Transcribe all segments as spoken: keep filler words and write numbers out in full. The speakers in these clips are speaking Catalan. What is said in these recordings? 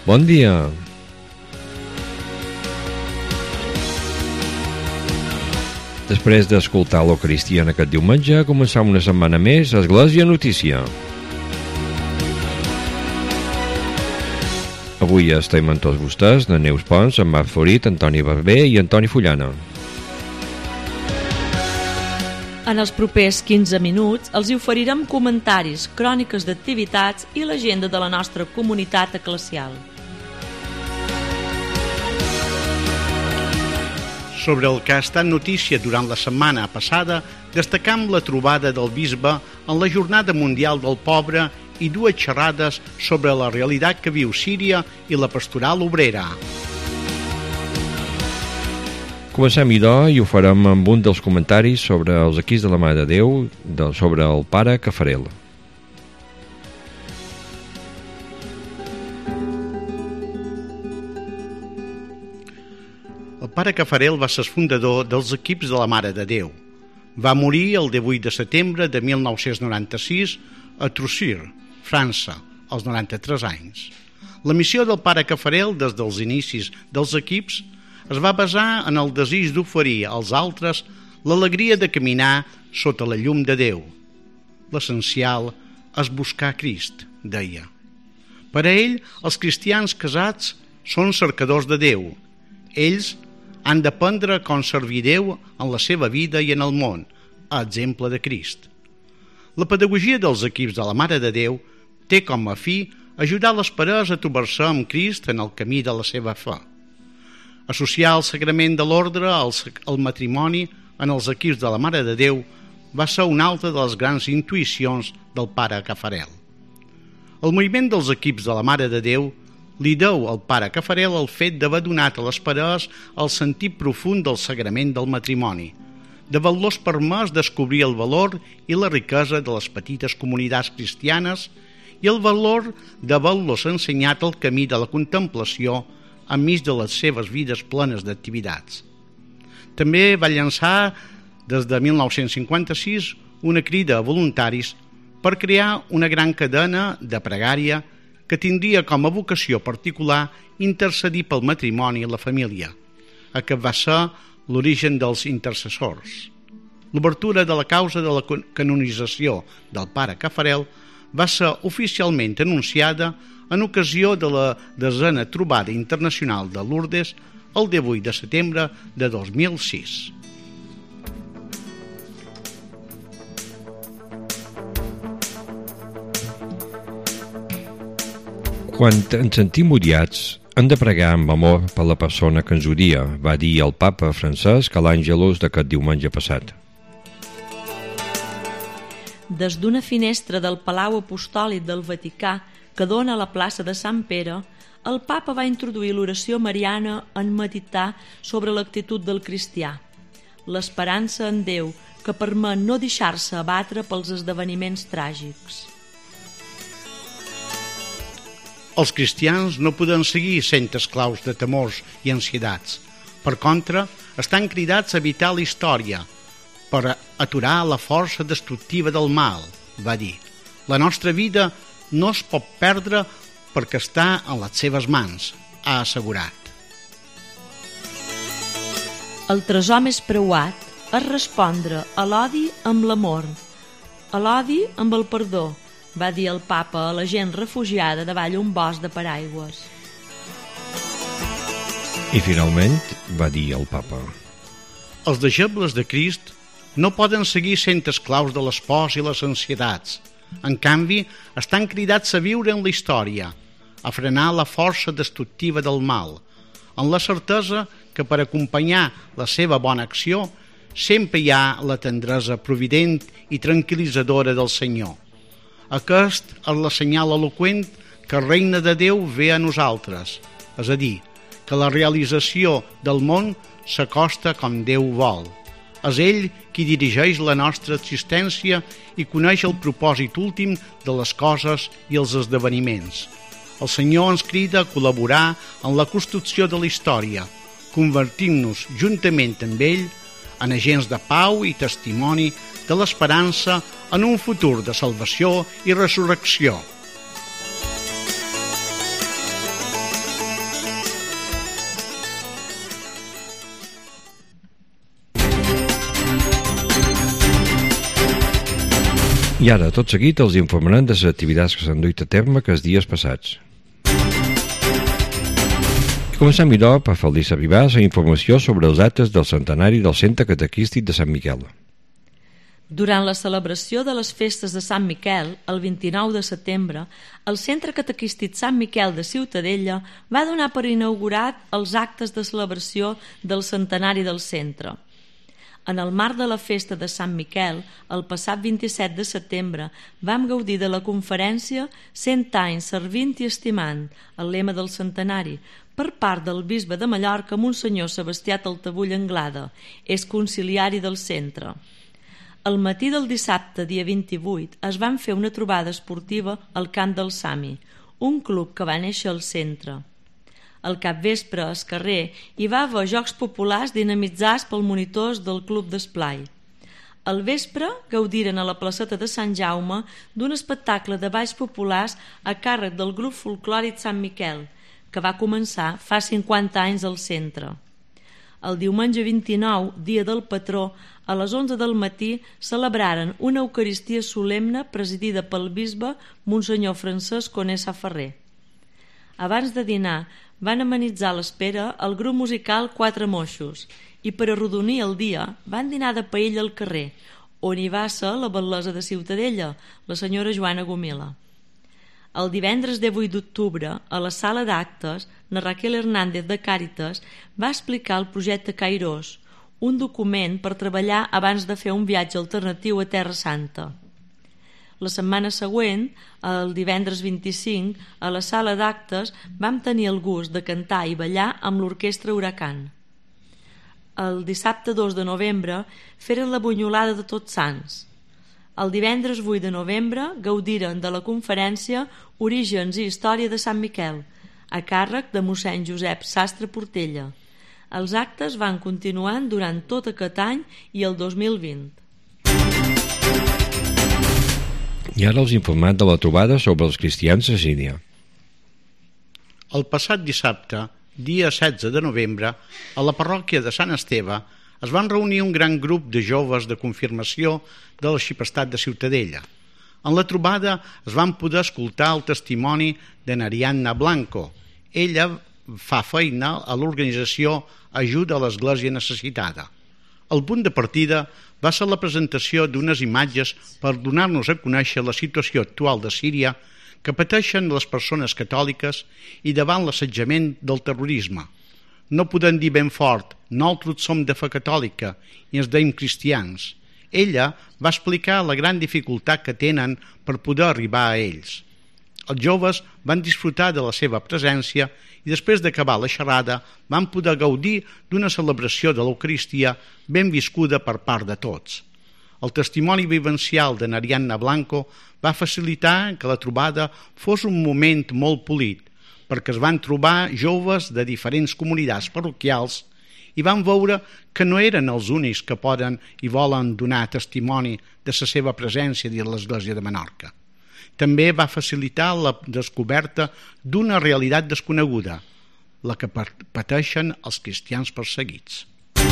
Bon dia. Després d'escoltar l'Eucaristia en aquest diumenge, començam una setmana més a Església Notícia. Avui estem amb tots vostès, de Neus Pons, en Marc Florit, Antoni Barber i Antoni Fullana. En els propers quinze minuts els hi oferirem comentaris, cròniques d'activitats i l'agenda de la nostra comunitat eclesial. Sobre el que ha estat notícia durant la setmana passada, destacam la trobada del bisbe en la Jornada Mundial del Pobre i dues xerrades sobre la realitat que viu Síria i la pastoral obrera. Comencem, idò, i ho farem amb un dels comentaris sobre els equips de la Mare de Déu, de, sobre el pare Cafarel. El pare Cafarel va ser fundador dels equips de la Mare de Déu. Va morir el divuit de setembre de mil nou-cents noranta-sis a Trussir, França, als noranta-tres anys. La missió del pare Cafarel des dels inicis dels equips es va basar en el desig d'oferir als altres l'alegria de caminar sota la llum de Déu. L'essencial és buscar Crist, deia. Per a ell, els cristians casats són cercadors de Déu. Ells han d'aprendre com servir Déu en la seva vida i en el món, a exemple de Crist. La pedagogia dels equips de la Mare de Déu té com a fi ajudar les parelles a trobar-se amb Crist en el camí de la seva fe. Associar el sagrament de l'ordre al, al matrimoni en els equips de la Mare de Déu va ser una altra de les grans intuïcions del pare Cafarel. El moviment dels equips de la Mare de Déu li deu al pare Cafarel el fet d'haver donat a les parelles el sentit profund del sagrament del matrimoni, d'haver-los permès descobrir el valor i la riquesa de les petites comunitats cristianes i el valor d'haver-los ensenyat el camí de la contemplació enmig de les seves vides plenes d'activitats. També va llançar, des de mil nou-cents cinquanta-sis, una crida a voluntaris per crear una gran cadena de pregària que tindria com a vocació particular intercedir pel matrimoni i la família. Aquest va ser l'origen dels intercessors. L'obertura de la causa de la canonització del pare Cafarel va ser oficialment anunciada en ocasió de la desena trobada internacional de Lourdes el divuit de setembre de dos mil sis. Quan ens sentim odiats, hem de pregar amb amor per la persona que ens odia, va dir el papa Francesc a l'Àngelus d'aquest diumenge passat. Des d'una finestra del Palau Apostòlic del Vaticà que dona a la plaça de Sant Pere, el papa va introduir l'oració mariana en meditar sobre l'actitud del cristià, l'esperança en Déu que permet no deixar-se abatre pels esdeveniments tràgics. Els cristians no poden seguir sent esclaus de temors i ansietats. Per contra, estan cridats a evitar la història per aturar la força destructiva del mal, va dir. La nostra vida no es pot perdre perquè està en les seves mans, ha assegurat. El tresor més preuat és respondre a l'odi amb l'amor, a l'odi amb el perdó, va dir el papa a la gent refugiada davall un bosc de paraigües. I finalment va dir el papa: Els deixebles de Crist no poden seguir sent esclaus de les pors i les ansietats. En canvi, estan cridats a viure en la història, a frenar la força destructiva del mal, amb la certesa que per acompanyar la seva bona acció sempre hi ha la tendresa provident i tranquil·litzadora del Senyor. Aquest és la senyal eloqüent que el regne de Déu ve a nosaltres, és a dir, que la realització del món s'acosta com Déu vol. És ell qui dirigeix la nostra existència i coneix el propòsit últim de les coses i els esdeveniments. El Senyor ens crida a col·laborar en la construcció de la història, convertint-nos juntament amb ell en agents de pau i testimoni de l'esperança en un futur de salvació i resurrecció. I ara, tot seguit, els informarem de les activitats que s'han duit a terme que els dies passats. I comencem, però, per fer-los arribar la informació sobre els actes del centenari del Centre Catequístic de Sant Miquel. Durant la celebració de les festes de Sant Miquel, el vint-i-nou de setembre, el Centre Catequístic Sant Miquel de Ciutadella va donar per inaugurat els actes de celebració del centenari del centre. En el marc de la festa de Sant Miquel, el passat vint-i-set de setembre, vam gaudir de la conferència cent anys servint i estimant, el lema del centenari, per part del bisbe de Mallorca, Monsenyor Sebastià Taltabull Anglada, és conciliari del centre. Al matí del dissabte, dia vint-i-vuit, es van fer una trobada esportiva al Camp del Sami, un club que va néixer al centre. Al capvespre, al carrer, hi va haver jocs populars dinamitzats pels monitors del Club d'Esplai. Al vespre gaudiren a la placeta de Sant Jaume d'un espectacle de balls populars a càrrec del grup folclòric Sant Miquel, que va començar fa cinquanta anys al centre. El diumenge vint-i-nou, dia del patró, a les onze del matí celebraren una eucaristia solemne presidida pel bisbe Monsenyor Francesc Conesa Ferrer. Abans de dinar van amenitzar l'espera el grup musical Quatre Moixos i per arrodonir el dia van dinar de paella al carrer, on hi va ser la batlessa de Ciutadella, la senyora Joana Gomila. El divendres divuit d'octubre, a la sala d'actes, na Raquel Hernández de Càritas va explicar el projecte Cairós, un document per treballar abans de fer un viatge alternatiu a Terra Santa. La setmana següent, el divendres vint-i-cinc, a la sala d'actes vam tenir el gust de cantar i ballar amb l'orquestra Huracan. El dissabte dos de novembre feren la bunyolada de Tots Sants. El divendres vuit de novembre gaudiren de la conferència Orígens i Història de Sant Miquel, a càrrec de mossèn Josep Sastre Portella. Els actes van continuant durant tot aquest any i el dos mil vint. I ara els informat de la trobada sobre els cristians a Síria. El passat dissabte, dia setze de novembre, a la parròquia de Sant Esteve, es van reunir un gran grup de joves de confirmació de l'arxipestat de Ciutadella. En la trobada es van poder escoltar el testimoni de Narianna Blanco. Ella fa feina a l'organització Ajuda a l'Església Necessitada. El punt de partida va ser la presentació d'unes imatges per donar-nos a conèixer la situació actual de Síria que pateixen les persones catòliques i davant l'assetjament del terrorisme. No podem dir ben fort, nosaltres som de fe catòlica i ens deim cristians. Ella va explicar la gran dificultat que tenen per poder arribar a ells. Els joves van disfrutar de la seva presència i després d'acabar la xerrada van poder gaudir d'una celebració de l'Eucaristia ben viscuda per part de tots. El testimoni vivencial de Narianna Blanco va facilitar que la trobada fos un moment molt polit, perquè es van trobar joves de diferents comunitats parroquials i van veure que no eren els únics que poden i volen donar testimoni de la seva presència dins l'Església de Menorca. També va facilitar la descoberta d'una realitat desconeguda, la que pateixen els cristians perseguits.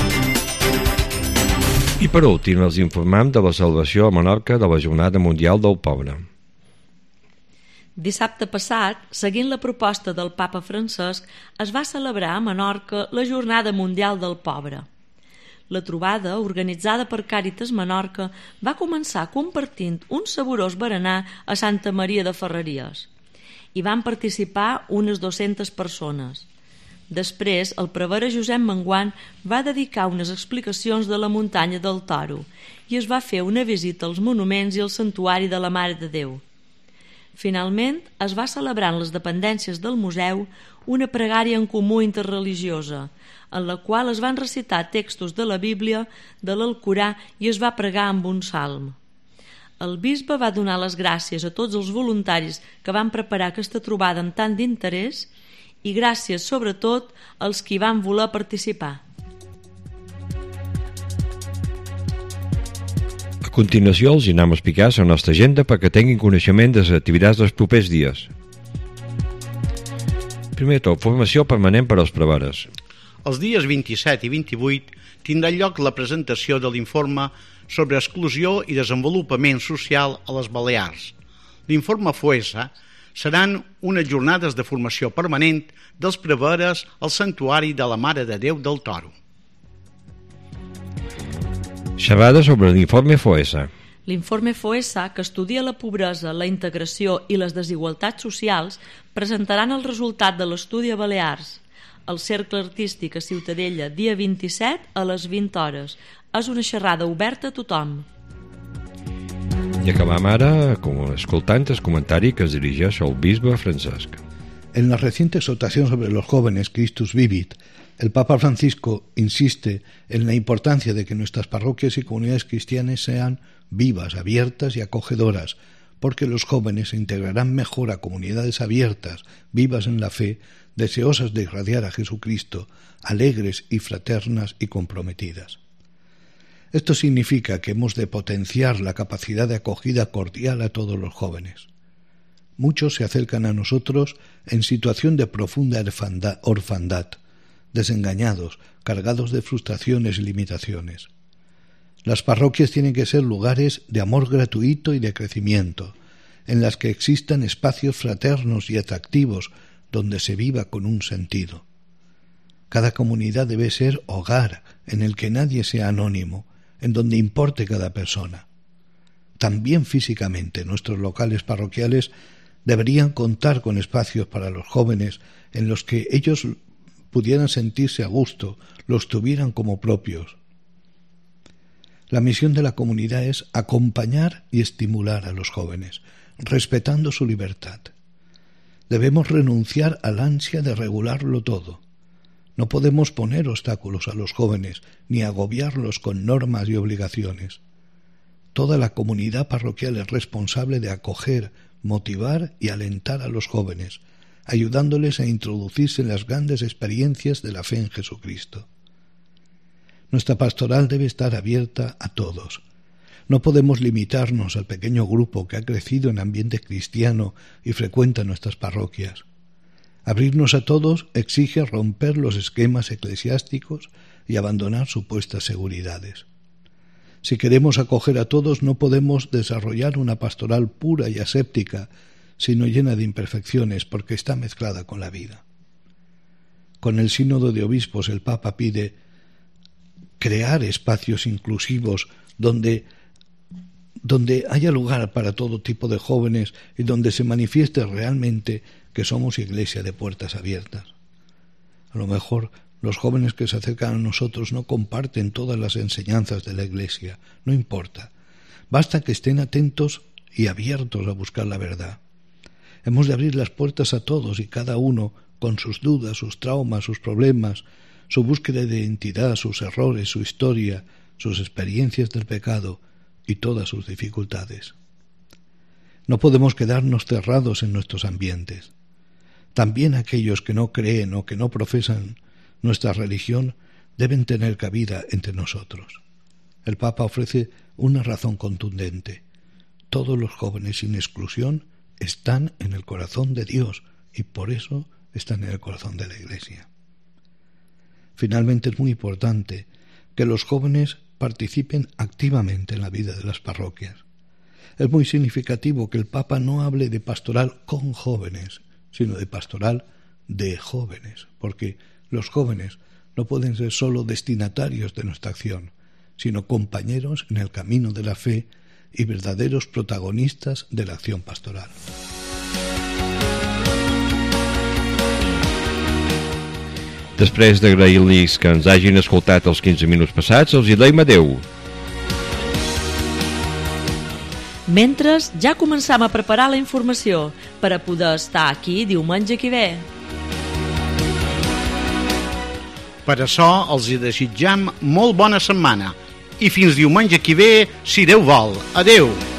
I per últim els informem de la celebració a Menorca de la Jornada Mundial del Pobre. Dissabte passat, seguint la proposta del papa Francesc, es va celebrar a Menorca la Jornada Mundial del Pobre. La trobada, organitzada per Càritas Menorca, va començar compartint un saborós berenar a Santa Maria de Ferreries. Hi van participar unes dues-centes persones. Després, el prevere Josep Menguant va dedicar unes explicacions de la muntanya del Toro i es va fer una visita als monuments i al santuari de la Mare de Déu. Finalment, es va celebrar en les dependències del museu una pregària en comú interreligiosa, en la qual es van recitar textos de la Bíblia, de l'Alcorà i es va pregar amb un salm. El bisbe va donar les gràcies a tots els voluntaris que van preparar aquesta trobada amb tant d'interès i gràcies, sobretot, als qui van voler participar. A continuació els anem a explicar la nostra agenda perquè tinguin coneixement de les activitats dels propers dies. Primer de tot, formació permanent per als preveres. Els dies vint-i-set i vint-i-vuit tindrà lloc la presentació de l'informe sobre exclusió i desenvolupament social a les Balears. L'informe FOESA seran unes jornades de formació permanent dels preveres al Santuari de la Mare de Déu del Toro. Xerrada sobre l'informe FOESA. L'informe FOESA, que estudia la pobresa, la integració i les desigualtats socials, presentaran el resultat de l'estudi a Balears. El Cercle Artístic a Ciutadella, dia vint-i-set a les vint hores. És una xerrada oberta a tothom. I acabam ara escoltant el comentari que es dirigeix al bisbe Francesc. En la reciente exhortación sobre los jóvenes Christus Vivit, el Papa Francisco insiste en la importancia de que nuestras parroquias y comunidades cristianas sean vivas, abiertas y acogedoras, porque los jóvenes se integrarán mejor a comunidades abiertas, vivas en la fe, deseosas de irradiar a Jesucristo, alegres y fraternas y comprometidas. Esto significa que hemos de potenciar la capacidad de acogida cordial a todos los jóvenes. Muchos se acercan a nosotros en situación de profunda orfandad, desengañados, cargados de frustraciones y limitaciones. Las parroquias tienen que ser lugares de amor gratuito y de crecimiento, en las que existan espacios fraternos y atractivos donde se viva con un sentido. Cada comunidad debe ser hogar en el que nadie sea anónimo, en donde importe cada persona. También físicamente nuestros locales parroquiales deberían contar con espacios para los jóvenes en los que ellos pudieran sentirse a gusto, los tuvieran como propios. La misión de la comunidad es acompañar y estimular a los jóvenes, respetando su libertad. Debemos renunciar al ansia de regularlo todo. No podemos poner obstáculos a los jóvenes ni agobiarlos con normas y obligaciones. Toda la comunidad parroquial es responsable de acoger, motivar y alentar a los jóvenes, ayudándoles a introducirse en las grandes experiencias de la fe en Jesucristo. Nuestra pastoral debe estar abierta a todos. No podemos limitarnos al pequeño grupo que ha crecido en ambiente cristiano y frecuenta nuestras parroquias. Abrirnos a todos exige romper los esquemas eclesiásticos y abandonar supuestas seguridades. Si queremos acoger a todos, no podemos desarrollar una pastoral pura y aséptica, sino llena de imperfecciones, porque está mezclada con la vida. Con el Sínodo de Obispos, el Papa pide crear espacios inclusivos donde, donde haya lugar para todo tipo de jóvenes y donde se manifieste realmente que somos iglesia de puertas abiertas. A lo mejor los jóvenes que se acercan a nosotros no comparten todas las enseñanzas de la iglesia, no importa. Basta que estén atentos y abiertos a buscar la verdad. Hemos de abrir las puertas a todos y cada uno con sus dudas, sus traumas, sus problemas, su búsqueda de identidad, sus errores, su historia, sus experiencias del pecado y todas sus dificultades. No podemos quedarnos cerrados en nuestros ambientes. También aquellos que no creen o que no profesan nuestra religión deben tener cabida entre nosotros. El Papa ofrece una razón contundente. Todos los jóvenes, sin exclusión, están en el corazón de Dios y por eso están en el corazón de la Iglesia. Finalmente, es muy importante que los jóvenes participen activamente en la vida de las parroquias. Es muy significativo que el Papa no hable de pastoral con jóvenes, sino de pastoral de jóvenes, porque los jóvenes no pueden ser solo destinatarios de nuestra acción, sino compañeros en el camino de la fe y verdaderos protagonistas de la acción pastoral. Després d'agrair-los que ens hagin escoltat els quinze minuts passats, els hi deim adeu. Mentre ja començam a preparar la informació per a poder estar aquí diumenge que ve. Per això els hi desitjam molt bona setmana i fins diumenge que ve, si Déu vol. Adeu!